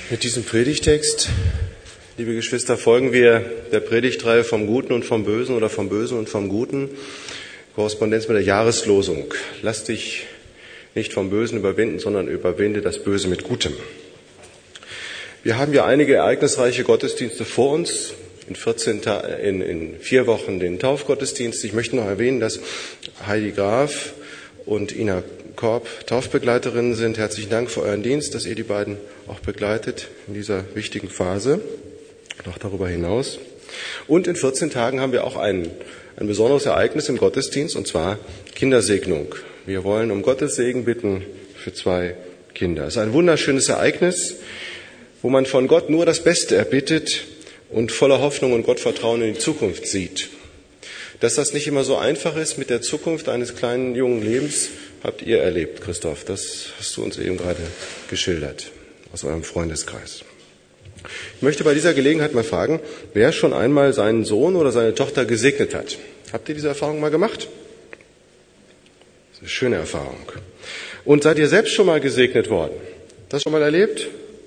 Mit diesem Predigtext, liebe Geschwister, folgen wir der Predigtreihe vom Guten und vom Bösen oder vom Bösen und vom Guten, Korrespondenz mit der Jahreslosung. Lass dich nicht vom Bösen überwinden, sondern überwinde das Böse mit Gutem. Wir haben ja einige ereignisreiche Gottesdienste vor uns. In 4 Wochen den Taufgottesdienst. Ich möchte noch erwähnen, dass Heidi Graf und Ina Korb Taufbegleiterinnen sind. Herzlichen Dank für euren Dienst, dass ihr die beiden auch begleitet in dieser wichtigen Phase, noch darüber hinaus. Und in 14 Tagen haben wir auch ein besonderes Ereignis im Gottesdienst, und zwar Kindersegnung. Wir wollen um Gottes Segen bitten für 2 Kinder. Es ist ein wunderschönes Ereignis, wo man von Gott nur das Beste erbittet und voller Hoffnung und Gottvertrauen in die Zukunft sieht. Dass das nicht immer so einfach ist mit der Zukunft eines kleinen jungen Lebens, habt ihr erlebt, Christoph. Das hast du uns eben gerade geschildert aus eurem Freundeskreis. Ich möchte bei dieser Gelegenheit mal fragen, wer schon einmal seinen Sohn oder seine Tochter gesegnet hat. Habt ihr diese Erfahrung mal gemacht? Das ist eine schöne Erfahrung. Und seid ihr selbst schon mal gesegnet worden? Das schon mal erlebt?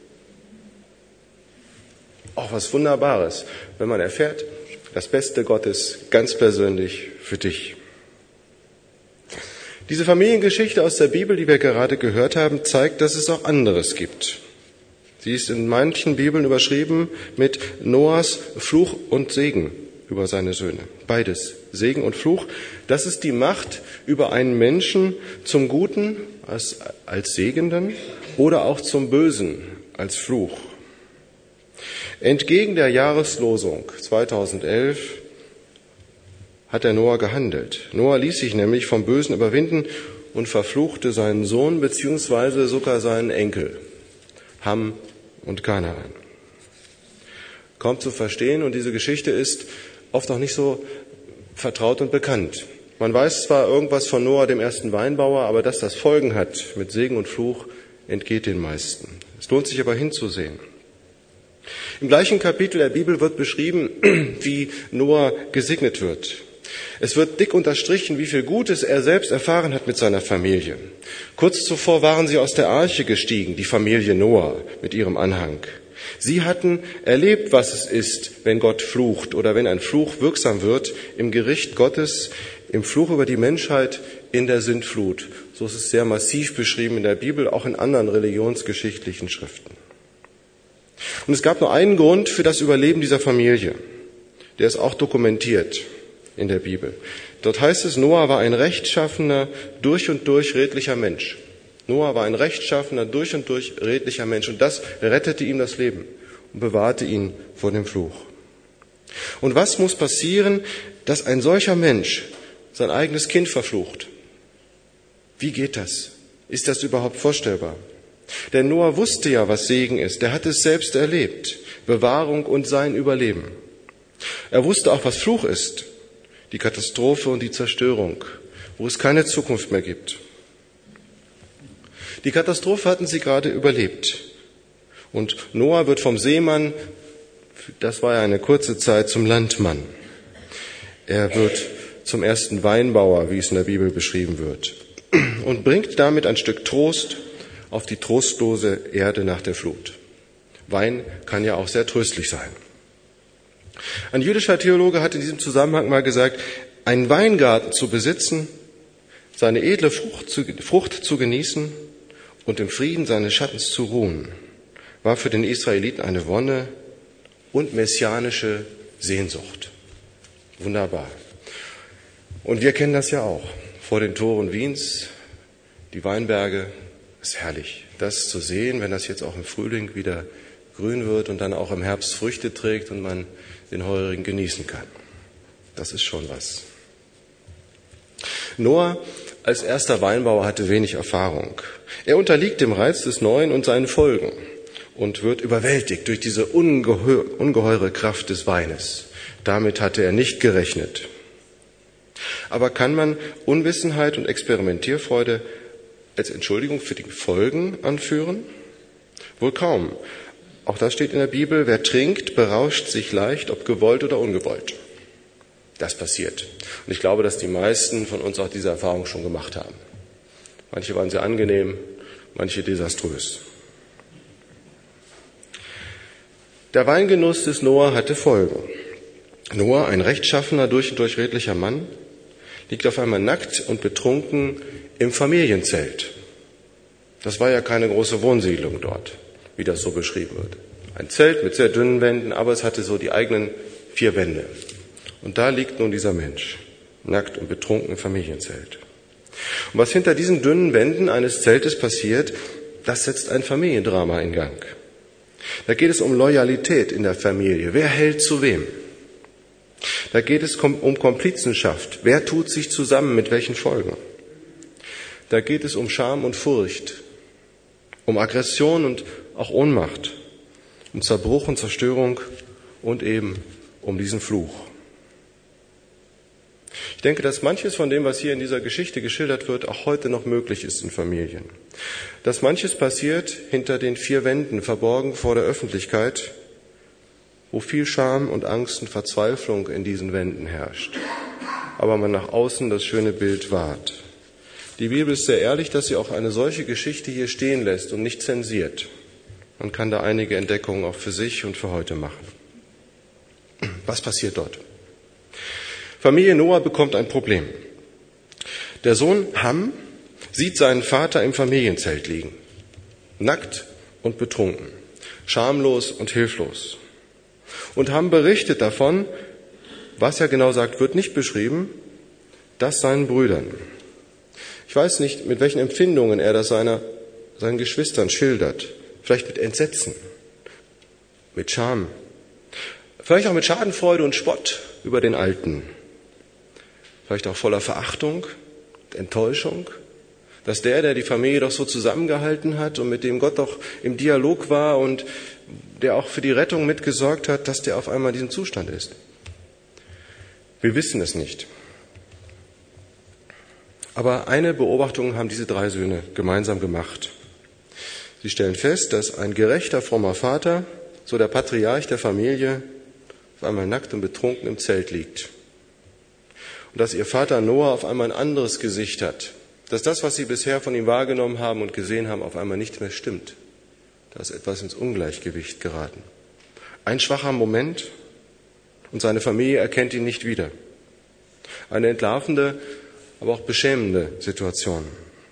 Auch was Wunderbares, wenn man erfährt, das Beste Gottes ganz persönlich für dich. Diese Familiengeschichte aus der Bibel, die wir gerade gehört haben, zeigt, dass es auch anderes gibt. Sie ist in manchen Bibeln überschrieben mit Noahs Fluch und Segen über seine Söhne. Beides, Segen und Fluch. Das ist die Macht über einen Menschen zum Guten als Segenden oder auch zum Bösen als Fluch. Entgegen der Jahreslosung 2011 hat der Noah gehandelt. Noah ließ sich nämlich vom Bösen überwinden und verfluchte seinen Sohn bzw. sogar seinen Enkel, Ham und Kanaan. Kaum zu verstehen, und diese Geschichte ist oft auch nicht so vertraut und bekannt. Man weiß zwar irgendwas von Noah, dem ersten Weinbauer, aber dass das Folgen hat mit Segen und Fluch, entgeht den meisten. Es lohnt sich aber hinzusehen. Im gleichen Kapitel der Bibel wird beschrieben, wie Noah gesegnet wird. Es wird dick unterstrichen, wie viel Gutes er selbst erfahren hat mit seiner Familie. Kurz zuvor waren sie aus der Arche gestiegen, die Familie Noah mit ihrem Anhang. Sie hatten erlebt, was es ist, wenn Gott flucht oder wenn ein Fluch wirksam wird im Gericht Gottes, im Fluch über die Menschheit in der Sintflut. So ist es sehr massiv beschrieben in der Bibel, auch in anderen religionsgeschichtlichen Schriften. Und es gab nur einen Grund für das Überleben dieser Familie. Der ist auch dokumentiert in der Bibel. Dort heißt es, Noah war ein rechtschaffener, durch und durch redlicher Mensch. Noah war ein rechtschaffener, durch und durch redlicher Mensch. Und das rettete ihm das Leben und bewahrte ihn vor dem Fluch. Und was muss passieren, dass ein solcher Mensch sein eigenes Kind verflucht? Wie geht das? Ist das überhaupt vorstellbar? Denn Noah wusste ja, was Segen ist. Er hat es selbst erlebt. Bewahrung und sein Überleben. Er wusste auch, was Fluch ist. Die Katastrophe und die Zerstörung, wo es keine Zukunft mehr gibt. Die Katastrophe hatten sie gerade überlebt. Und Noah wird vom Seemann, das war ja eine kurze Zeit, zum Landmann. Er wird zum ersten Weinbauer, wie es in der Bibel beschrieben wird. Und bringt damit ein Stück Trost auf die trostlose Erde nach der Flut. Wein kann ja auch sehr tröstlich sein. Ein jüdischer Theologe hat in diesem Zusammenhang mal gesagt, einen Weingarten zu besitzen, seine edle Frucht zu genießen und im Frieden seines Schattens zu ruhen, war für den Israeliten eine Wonne und messianische Sehnsucht. Wunderbar. Und wir kennen das ja auch. Vor den Toren Wiens, die Weinberge, ist herrlich, das zu sehen, wenn das jetzt auch im Frühling wieder grün wird und dann auch im Herbst Früchte trägt und man den Heurigen genießen kann. Das ist schon was. Noah als erster Weinbauer hatte wenig Erfahrung. Er unterliegt dem Reiz des Neuen und seinen Folgen und wird überwältigt durch diese ungeheure Kraft des Weines. Damit hatte er nicht gerechnet. Aber kann man Unwissenheit und Experimentierfreude als Entschuldigung für die Folgen anführen? Wohl kaum. Auch das steht in der Bibel, wer trinkt, berauscht sich leicht, ob gewollt oder ungewollt. Das passiert. Und ich glaube, dass die meisten von uns auch diese Erfahrung schon gemacht haben. Manche waren sehr angenehm, manche desaströs. Der Weingenuss des Noah hatte Folgen. Noah, ein rechtschaffener, durch und durch redlicher Mann, liegt auf einmal nackt und betrunken im Familienzelt. Das war ja keine große Wohnsiedlung dort, wie das so beschrieben wird. Ein Zelt mit sehr dünnen Wänden, aber es hatte so die eigenen 4 Wände. Und da liegt nun dieser Mensch, nackt und betrunken im Familienzelt. Und was hinter diesen dünnen Wänden eines Zeltes passiert, das setzt ein Familiendrama in Gang. Da geht es um Loyalität in der Familie. Wer hält zu wem? Da geht es um Komplizenschaft. Wer tut sich zusammen mit welchen Folgen? Da geht es um Scham und Furcht, um Aggression und auch Ohnmacht, um Zerbruch und Zerstörung und eben um diesen Fluch. Ich denke, dass manches von dem, was hier in dieser Geschichte geschildert wird, auch heute noch möglich ist in Familien. Dass manches passiert hinter den 4 Wänden, verborgen vor der Öffentlichkeit, wo viel Scham und Angst und Verzweiflung in diesen Wänden herrscht, aber man nach außen das schöne Bild wahrt. Die Bibel ist sehr ehrlich, dass sie auch eine solche Geschichte hier stehen lässt und nicht zensiert. Man kann da einige Entdeckungen auch für sich und für heute machen. Was passiert dort? Familie Noah bekommt ein Problem. Der Sohn Ham sieht seinen Vater im Familienzelt liegen, nackt und betrunken, schamlos und hilflos. Und Ham berichtet davon, was er genau sagt, wird nicht beschrieben, das seinen Brüdern. Ich weiß nicht, mit welchen Empfindungen er das seinen Geschwistern schildert. Vielleicht mit Entsetzen, mit Scham, vielleicht auch mit Schadenfreude und Spott über den Alten. Vielleicht auch voller Verachtung und Enttäuschung, dass der die Familie doch so zusammengehalten hat und mit dem Gott doch im Dialog war und der auch für die Rettung mitgesorgt hat, dass der auf einmal in diesem Zustand ist. Wir wissen es nicht. Aber eine Beobachtung haben diese 3 Söhne gemeinsam gemacht. Sie stellen fest, dass ein gerechter, frommer Vater, so der Patriarch der Familie, auf einmal nackt und betrunken im Zelt liegt. Und dass ihr Vater Noah auf einmal ein anderes Gesicht hat. Dass das, was sie bisher von ihm wahrgenommen haben und gesehen haben, auf einmal nicht mehr stimmt. Da ist etwas ins Ungleichgewicht geraten. Ein schwacher Moment und seine Familie erkennt ihn nicht wieder. Eine entlarvende, aber auch beschämende Situation.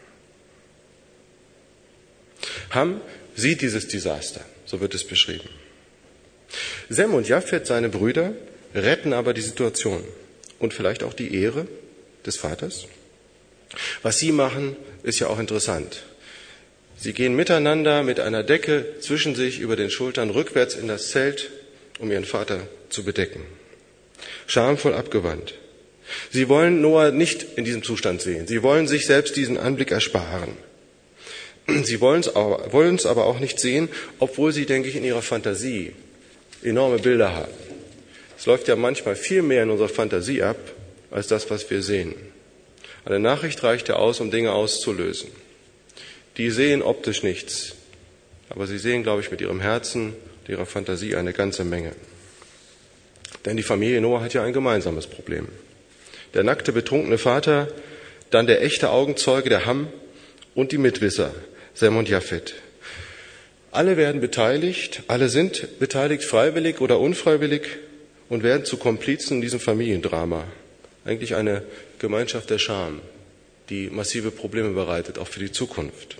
Ham sieht dieses Desaster, so wird es beschrieben. Sem und Japhet, seine Brüder, retten aber die Situation und vielleicht auch die Ehre des Vaters. Was sie machen, ist ja auch interessant. Sie gehen miteinander mit einer Decke zwischen sich über den Schultern rückwärts in das Zelt, um ihren Vater zu bedecken. Schamvoll abgewandt. Sie wollen Noah nicht in diesem Zustand sehen. Sie wollen sich selbst diesen Anblick ersparen. Sie wollen es aber auch nicht sehen, obwohl sie, denke ich, in ihrer Fantasie enorme Bilder haben. Es läuft ja manchmal viel mehr in unserer Fantasie ab, als das, was wir sehen. Eine Nachricht reicht ja aus, um Dinge auszulösen. Die sehen optisch nichts, aber sie sehen, glaube ich, mit ihrem Herzen, mit ihrer Fantasie eine ganze Menge. Denn die Familie Noah hat ja ein gemeinsames Problem. Der nackte, betrunkene Vater, dann der echte Augenzeuge, der Ham, und die Mitwisser, Sem und Japhet. Alle werden beteiligt, alle sind beteiligt, freiwillig oder unfreiwillig, und werden zu Komplizen in diesem Familiendrama. Eigentlich eine Gemeinschaft der Scham, die massive Probleme bereitet, auch für die Zukunft.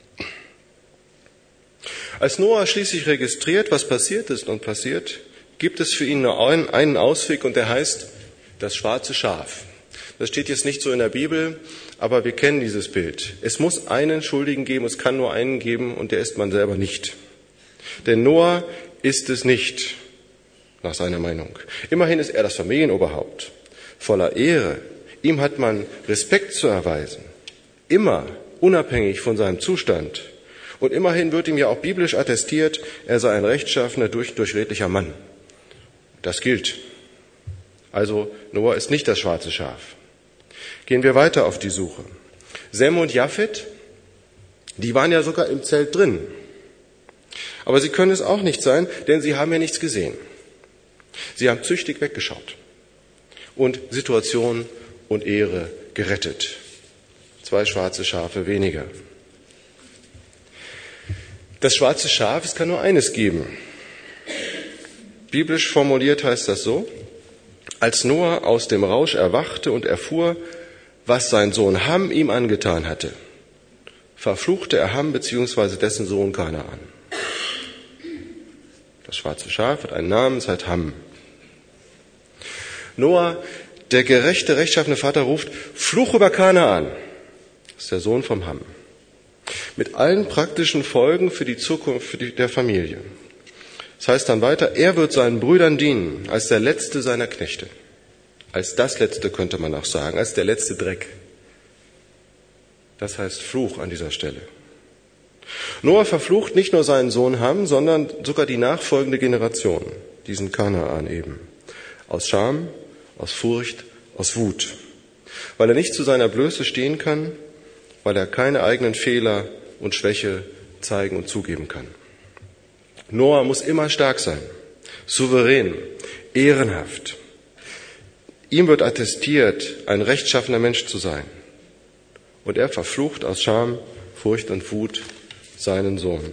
Als Noah schließlich registriert, was passiert ist und passiert, gibt es für ihn nur einen Ausweg, und der heißt das schwarze Schaf. Das steht jetzt nicht so in der Bibel, aber wir kennen dieses Bild. Es muss einen Schuldigen geben, es kann nur einen geben, und der ist man selber nicht. Denn Noah ist es nicht, nach seiner Meinung. Immerhin ist er das Familienoberhaupt, voller Ehre. Ihm hat man Respekt zu erweisen, immer unabhängig von seinem Zustand. Und immerhin wird ihm ja auch biblisch attestiert, er sei ein rechtschaffener, durchredlicher Mann. Das gilt. Also Noah ist nicht das schwarze Schaf. Gehen wir weiter auf die Suche. Sem und Japhet, die waren ja sogar im Zelt drin. Aber sie können es auch nicht sein, denn sie haben ja nichts gesehen. Sie haben züchtig weggeschaut und Situation und Ehre gerettet. 2 schwarze Schafe weniger. Das schwarze Schaf, es kann nur eines geben. Biblisch formuliert heißt das so: Als Noah aus dem Rausch erwachte und erfuhr, was sein Sohn Ham ihm angetan hatte, verfluchte er Ham bzw. dessen Sohn Kanaan. Das schwarze Schaf hat einen Namen, es heißt Ham. Noah, der gerechte, rechtschaffene Vater, ruft: Fluch über Kanaan. Das ist der Sohn vom Ham. Mit allen praktischen Folgen für die Zukunft der Familie. Das heißt dann weiter: Er wird seinen Brüdern dienen als der letzte seiner Knechte. Als das Letzte könnte man auch sagen, als der letzte Dreck. Das heißt Fluch an dieser Stelle. Noah verflucht nicht nur seinen Sohn Ham, sondern sogar die nachfolgende Generation, diesen Kanaan eben. Aus Scham, aus Furcht, aus Wut. Weil er nicht zu seiner Blöße stehen kann, weil er keine eigenen Fehler und Schwäche zeigen und zugeben kann. Noah muss immer stark sein, souverän, ehrenhaft. Ihm wird attestiert, ein rechtschaffener Mensch zu sein. Und er verflucht aus Scham, Furcht und Wut seinen Sohn.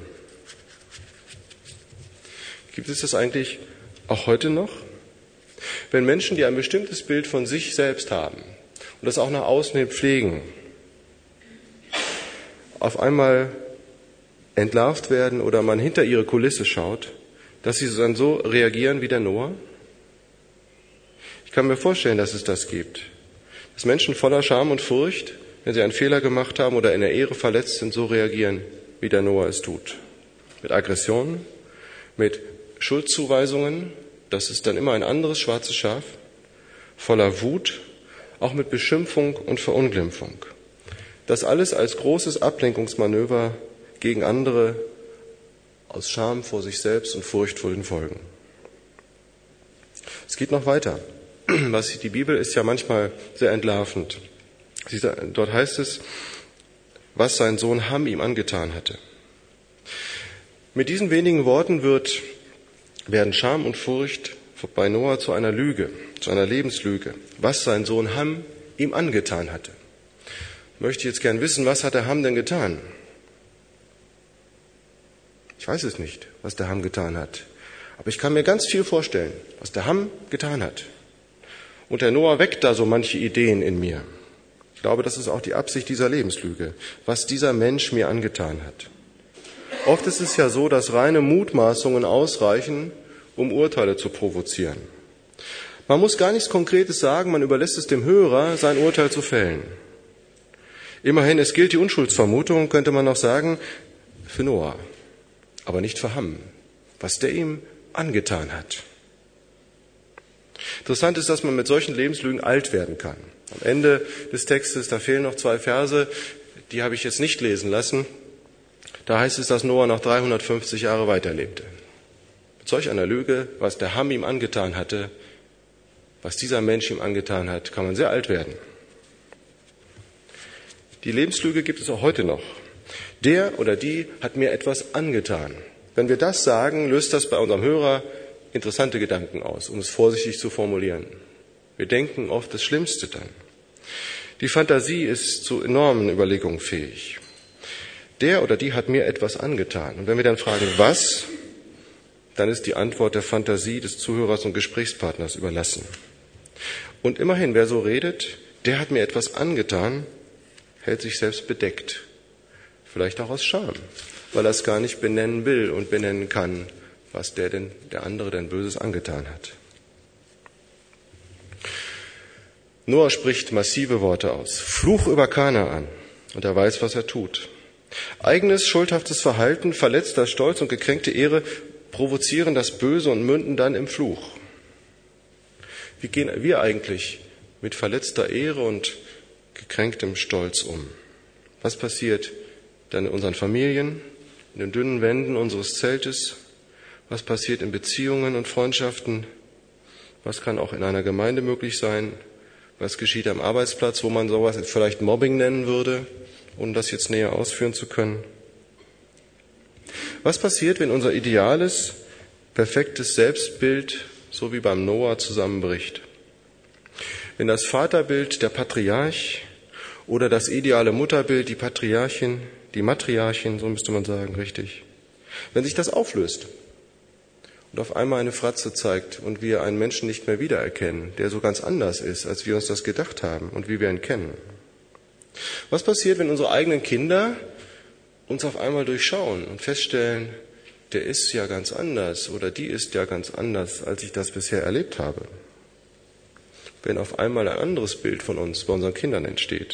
Gibt es das eigentlich auch heute noch? Wenn Menschen, die ein bestimmtes Bild von sich selbst haben und das auch nach außen hin pflegen, auf einmal entlarvt werden oder man hinter ihre Kulisse schaut, dass sie dann so reagieren wie der Noah? Ich kann mir vorstellen, dass es das gibt. Dass Menschen voller Scham und Furcht, wenn sie einen Fehler gemacht haben oder in der Ehre verletzt sind, so reagieren, wie der Noah es tut. Mit Aggressionen, mit Schuldzuweisungen, das ist dann immer ein anderes schwarzes Schaf, voller Wut, auch mit Beschimpfung und Verunglimpfung. Das alles als großes Ablenkungsmanöver gegen andere aus Scham vor sich selbst und Furcht vor den Folgen. Es geht noch weiter. Die Bibel ist ja manchmal sehr entlarvend. Dort heißt es, was sein Sohn Ham ihm angetan hatte. Mit diesen wenigen Worten werden Scham und Furcht bei Noah zu einer Lüge, zu einer Lebenslüge, was sein Sohn Ham ihm angetan hatte. Ich möchte jetzt gern wissen, was hat der Ham denn getan? Ich weiß es nicht, was der Ham getan hat. Aber ich kann mir ganz viel vorstellen, was der Ham getan hat. Und der Noah weckt da so manche Ideen in mir. Ich glaube, das ist auch die Absicht dieser Lebenslüge, was dieser Mensch mir angetan hat. Oft ist es ja so, dass reine Mutmaßungen ausreichen, um Urteile zu provozieren. Man muss gar nichts Konkretes sagen, man überlässt es dem Hörer, sein Urteil zu fällen. Immerhin, es gilt die Unschuldsvermutung, könnte man noch sagen, für Noah, aber nicht für Ham, was der ihm angetan hat. Interessant ist, dass man mit solchen Lebenslügen alt werden kann. Am Ende des Textes, da fehlen noch 2 Verse, die habe ich jetzt nicht lesen lassen. Da heißt es, dass Noah noch 350 Jahre weiterlebte. Mit solch einer Lüge, was der Ham ihm angetan hatte, was dieser Mensch ihm angetan hat, kann man sehr alt werden. Die Lebenslüge gibt es auch heute noch. Der oder die hat mir etwas angetan. Wenn wir das sagen, löst das bei unserem Hörer interessante Gedanken aus, um es vorsichtig zu formulieren. Wir denken oft das Schlimmste dann. Die Fantasie ist zu enormen Überlegungen fähig. Der oder die hat mir etwas angetan. Und wenn wir dann fragen, was, dann ist die Antwort der Fantasie des Zuhörers und Gesprächspartners überlassen. Und immerhin, wer so redet, der hat mir etwas angetan, hält sich selbst bedeckt. Vielleicht auch aus Scham, weil er es gar nicht benennen will und benennen kann, was der andere denn Böses angetan hat. Noah spricht massive Worte aus. Fluch über Kanaan. Und er weiß, was er tut. Eigenes, schuldhaftes Verhalten, verletzter Stolz und gekränkte Ehre provozieren das Böse und münden dann im Fluch. Wie gehen wir eigentlich mit verletzter Ehre und gekränktem Stolz um? Was passiert dann in unseren Familien, in den dünnen Wänden unseres Zeltes? Was passiert in Beziehungen und Freundschaften? Was kann auch in einer Gemeinde möglich sein? Was geschieht am Arbeitsplatz, wo man sowas vielleicht Mobbing nennen würde, ohne das jetzt näher ausführen zu können? Was passiert, wenn unser ideales, perfektes Selbstbild, so wie beim Noah, zusammenbricht? Wenn das Vaterbild der Patriarch oder das ideale Mutterbild die Patriarchin, die Matriarchin, so müsste man sagen, richtig, wenn sich das auflöst und auf einmal eine Fratze zeigt und wir einen Menschen nicht mehr wiedererkennen, der so ganz anders ist, als wir uns das gedacht haben und wie wir ihn kennen? Was passiert, wenn unsere eigenen Kinder uns auf einmal durchschauen und feststellen, der ist ja ganz anders oder die ist ja ganz anders, als ich das bisher erlebt habe? Wenn auf einmal ein anderes Bild von uns bei unseren Kindern entsteht.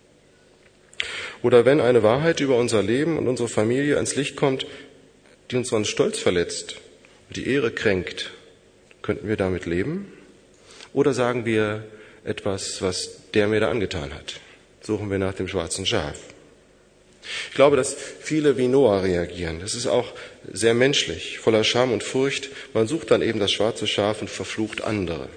Oder wenn eine Wahrheit über unser Leben und unsere Familie ans Licht kommt, die unseren Stolz verletzt und die Ehre kränkt, könnten wir damit leben? Oder sagen wir etwas, was der mir da angetan hat? Suchen wir nach dem schwarzen Schaf. Ich glaube, dass viele wie Noah reagieren. Das ist auch sehr menschlich, voller Scham und Furcht. Man sucht dann eben das schwarze Schaf und verflucht andere.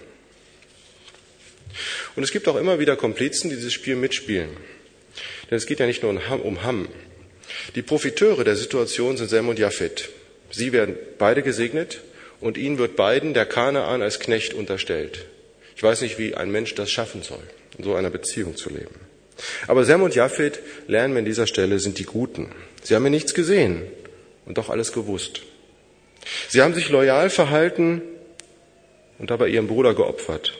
Und es gibt auch immer wieder Komplizen, die dieses Spiel mitspielen. Denn es geht ja nicht nur um Ham. Die Profiteure der Situation sind Sem und Japhet. Sie werden beide gesegnet und ihnen wird beiden der Kanaan als Knecht unterstellt. Ich weiß nicht, wie ein Mensch das schaffen soll, in so einer Beziehung zu leben. Aber Sem und Japhet, lernen wir an dieser Stelle, sind die Guten. Sie haben ja nichts gesehen und doch alles gewusst. Sie haben sich loyal verhalten und dabei ihren Bruder geopfert.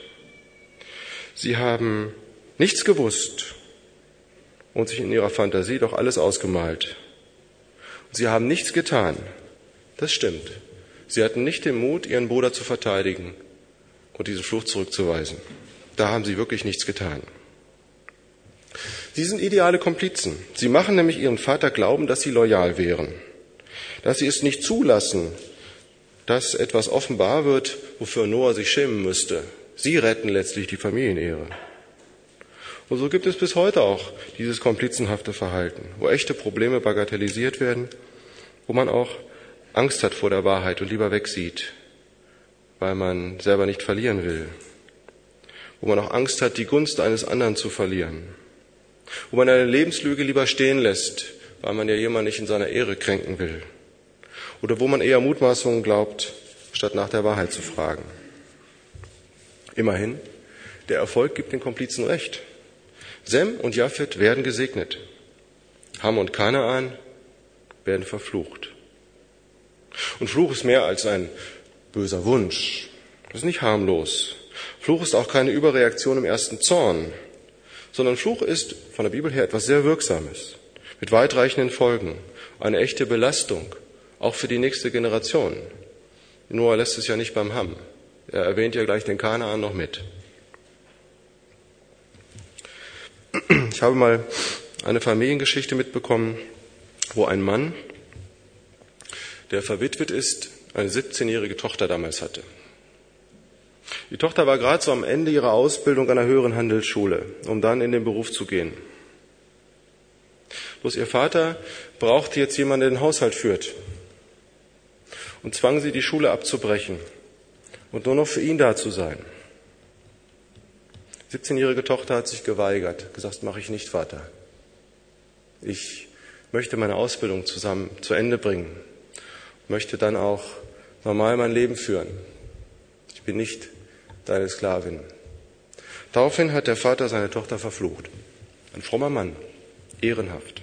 Sie haben nichts gewusst und sich in ihrer Fantasie doch alles ausgemalt. Und sie haben nichts getan. Das stimmt. Sie hatten nicht den Mut, ihren Bruder zu verteidigen und diese Flucht zurückzuweisen. Da haben sie wirklich nichts getan. Sie sind ideale Komplizen. Sie machen nämlich ihren Vater glauben, dass sie loyal wären. Dass sie es nicht zulassen, dass etwas offenbar wird, wofür Noah sich schämen müsste. Sie retten letztlich die Familienehre. Und so gibt es bis heute auch dieses komplizenhafte Verhalten, wo echte Probleme bagatellisiert werden, wo man auch Angst hat vor der Wahrheit und lieber wegsieht, weil man selber nicht verlieren will, wo man auch Angst hat, die Gunst eines anderen zu verlieren, wo man eine Lebenslüge lieber stehen lässt, weil man ja jemanden nicht in seiner Ehre kränken will, oder wo man eher Mutmaßungen glaubt, statt nach der Wahrheit zu fragen. Immerhin, der Erfolg gibt den Komplizen recht. Sem und Japhet werden gesegnet. Ham und Kanaan werden verflucht. Und Fluch ist mehr als ein böser Wunsch. Das ist nicht harmlos. Fluch ist auch keine Überreaktion im ersten Zorn, sondern Fluch ist von der Bibel her etwas sehr Wirksames, mit weitreichenden Folgen, eine echte Belastung, auch für die nächste Generation. Noah lässt es ja nicht beim Ham. Er erwähnt ja gleich den Kanaan noch mit. Ich habe mal eine Familiengeschichte mitbekommen, wo ein Mann, der verwitwet ist, eine 17-jährige Tochter damals hatte. Die Tochter war gerade so am Ende ihrer Ausbildung an einer höheren Handelsschule, um dann in den Beruf zu gehen. Bloß ihr Vater brauchte jetzt jemanden, der den Haushalt führt, und zwang sie, die Schule abzubrechen und nur noch für ihn da zu sein. Die 17-jährige Tochter hat sich geweigert, gesagt, mache ich nicht, Vater. Ich möchte meine Ausbildung zu Ende bringen, möchte dann auch normal mein Leben führen. Ich bin nicht deine Sklavin. Daraufhin hat der Vater seine Tochter verflucht. Ein frommer Mann, ehrenhaft.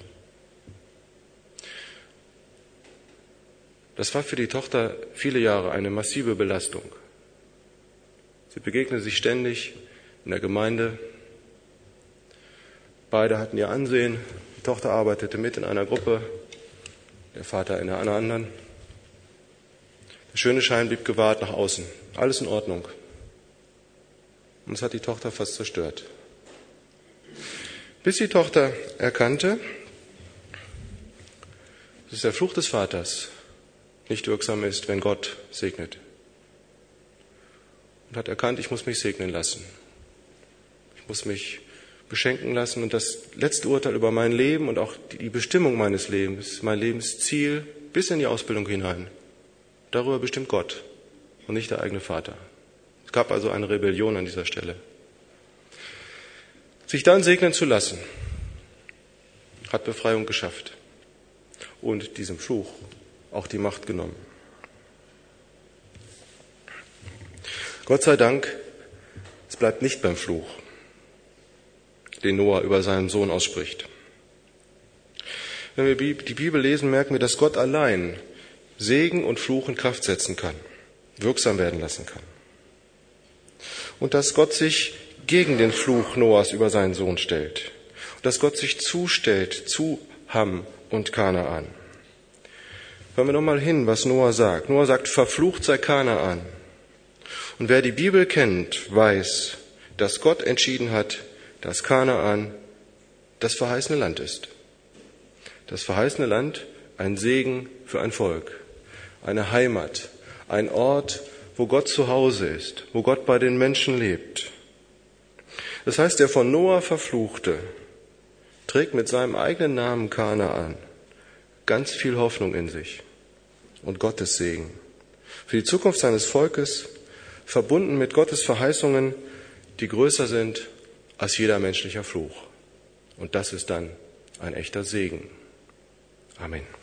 Das war für die Tochter viele Jahre eine massive Belastung. Sie begegnete sich ständig in der Gemeinde. Beide hatten ihr Ansehen. Die Tochter arbeitete mit in einer Gruppe, der Vater in einer anderen. Der schöne Schein blieb gewahrt nach außen. Alles in Ordnung. Und es hat die Tochter fast zerstört. Bis die Tochter erkannte, dass der Fluch des Vaters nicht wirksam ist, wenn Gott segnet. Und hat erkannt, ich muss mich segnen lassen. Ich muss mich beschenken lassen und das letzte Urteil über mein Leben und auch die Bestimmung meines Lebens, mein Lebensziel bis in die Ausbildung hinein, darüber bestimmt Gott und nicht der eigene Vater. Es gab also eine Rebellion an dieser Stelle. Sich dann segnen zu lassen, hat Befreiung geschafft und diesem Fluch auch die Macht genommen. Gott sei Dank, es bleibt nicht beim Fluch, den Noah über seinen Sohn ausspricht. Wenn wir die Bibel lesen, merken wir, dass Gott allein Segen und Fluch in Kraft setzen kann. wirksam werden lassen kann. Und dass Gott sich gegen den Fluch Noahs über seinen Sohn stellt. Und dass Gott sich zustellt zu Ham und Kanaan. Hören wir nochmal hin, was Noah sagt. Noah sagt, verflucht sei Kanaan. Und wer die Bibel kennt, weiß, dass Gott entschieden hat, dass Kanaan das verheißene Land ist. Das verheißene Land, ein Segen für ein Volk, eine Heimat, ein Ort, wo Gott zu Hause ist, wo Gott bei den Menschen lebt. Das heißt, der von Noah Verfluchte trägt mit seinem eigenen Namen Kanaan ganz viel Hoffnung in sich und Gottes Segen für die Zukunft seines Volkes, verbunden mit Gottes Verheißungen, die größer sind als jeder menschlicher Fluch. Und das ist dann ein echter Segen. Amen.